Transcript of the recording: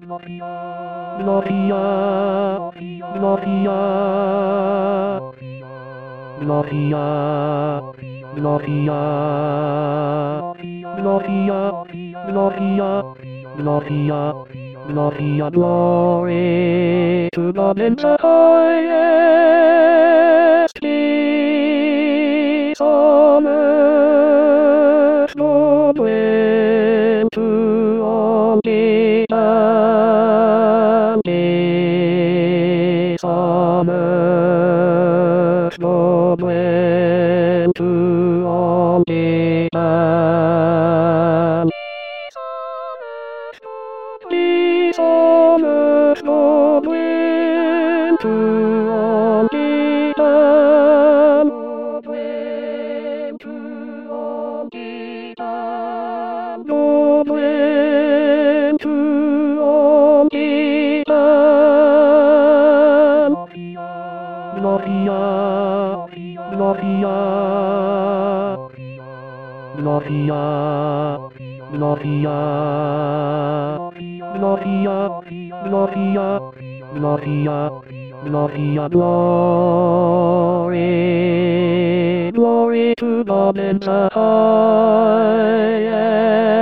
Gloria, Gloria, Gloria, Gloria, Gloria, Gloria, Gloria, Gloria, glory to God in the highest, peace on earth, goodwill to all people, peace on earth, goodwill to all people. Peace on earth, goodwill to all people. Goodwill to all people. Goodwill to all people. Gloria, Gloria, Gloria, Gloria, Gloria, Gloria, Gloria, Gloria, glory, glory to God in the highest.